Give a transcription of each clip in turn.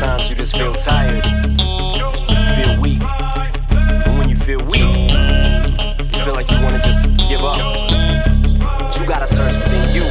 Sometimes you just feel tired, feel weak. And when you feel weak, you feel like you wanna just give up. But you gotta search within you.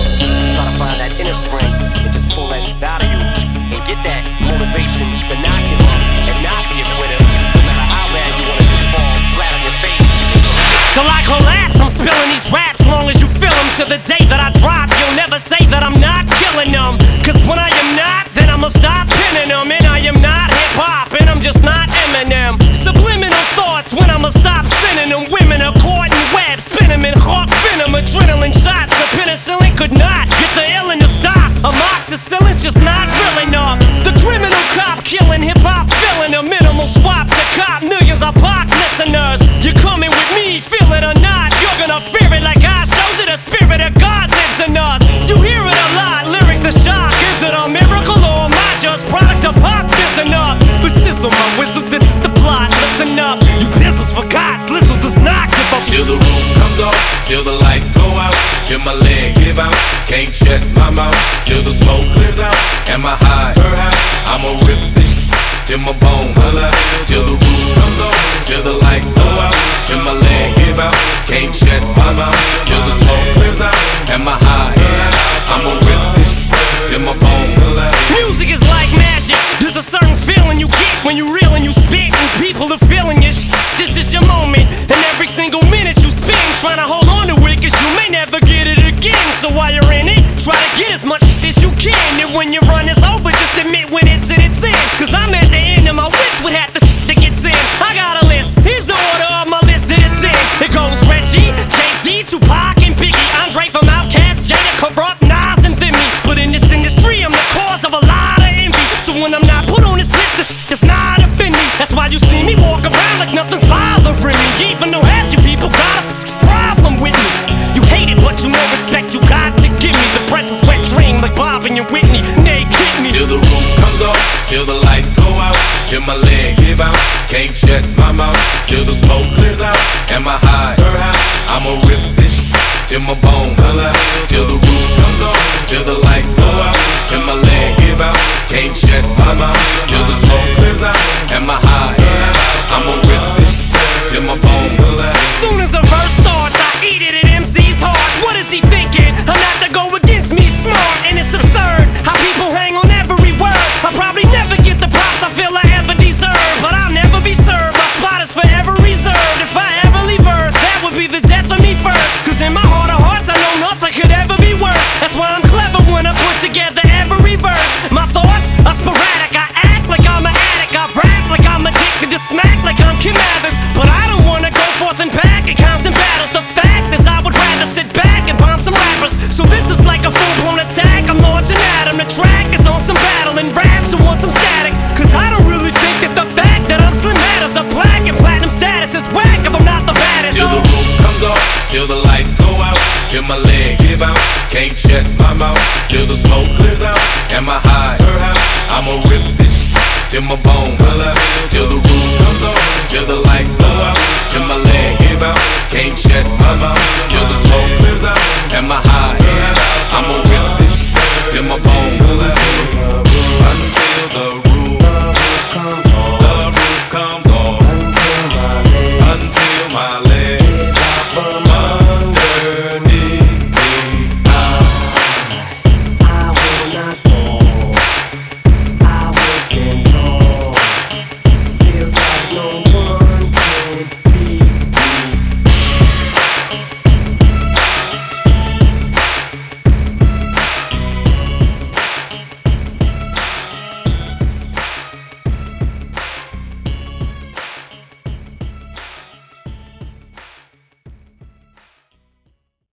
Try to find that inner strength and just pull that shit out of you. And get that motivation to not give up and not be a quitter. No matter how bad you wanna just fall flat on your face. Till I collapse, I'm spilling these raps. Long as you feel them, to the day that I drop, you'll never say that I'm not killing them. Cause when I am not, then I'ma stop pinning them. And I am not hip-hop, and I'm just not Eminem. Subliminal thoughts when I'ma stop sending them. Women are caught in webs, spin them in hawk venom. Adrenaline shots, the penicillin could not get the illin to stop. Amoxicillin's just not real enough. The criminal cop killing hip-hop, filling a minimal swap to cop millions of pop listeners. You're coming with me, feel it or not, you're gonna fear it like I showed you. The spirit of God lives in us. You hear it a lot, lyrics the shock. Is it a miracle or am I just product of pop? Listen up, the sizzle, my whistle, this is the plot. Listen up, you pistols for God, Slizzle does not give up. Till the roof comes off, till the lights go out, till my leg give out, can't shut my mouth, till the smoke clears out. Am I high? I'ma rip this till my bone holla. Till the roof comes off, till the lights go out, till my leg give out, can't shut my mouth, till the smoke clears out. Am I high? I'ma rip this till my bone holla. Music is like magic. There's a certain feeling you get when you reel and you spit, and people are feeling it. This is your moment, and every single minute you spend trying to hold on to it, cause you may never get it again. So while you're in it, try to get as much as you can. And when your run is over, just admit when it's in its end. Cause I'm at the end of my wits with half the that gets in. I got a list, here's the order of my list that it's in. It goes Reggie, Jay-Z, Tupac, and Biggie, Andre from Outkast, Jada, Corrupt, Nas, and Thimmy. But in this industry, I'm the cause of a lot of envy. So when I'm not put on this list, this shit does not offend me. That's why you see me walk around like nothing's bothering me. Even though half you people got a problem with me. You hate it, but you know respect you got to give me. The presence wet dream like Bob and your Whitney. Nay, hit me. Till the roof comes off, till the lights go out, till my leg give out, can't shut my mouth, till the smoke clears out. Am I high? I'ma rip this till my bone holla. Till the roof comes off, till the lights go out, till my leg give out, can't shut my mouth, till the smoke clears out. Am I high? I'ma rip this till my bone holla. Soon as a verse starts, I eat it at MC's heart. What is he thinking? I'm not to go against me, smart, and it's absurd how people hang on every word. I'll probably never get the props I feel I ever deserve, but I'll never be served. My spot is forever reserved. If I ever leave Earth, that would be the death of me first. Cause in my heart of hearts, I know nothing could ever be worse. That's why I'm clever when I put together every verse. My thoughts are sporadic. I act like I'm an addict. I rap like I'm addicted to smack like I'm Kim Mathers. But I don't wanna go forth and back in constant battles. The fact is I would rather sit back and bomb some rappers. So this is like a full-blown attack. I'm launching at 'em. The track is on some battle and raps who want some static. Cause I don't really think that the fact that I'm Slim matters. A black and platinum status is whack if I'm not the baddest. Till the roof comes off, till the lights go out, till my leg give out, can't shut my mouth, till the smoke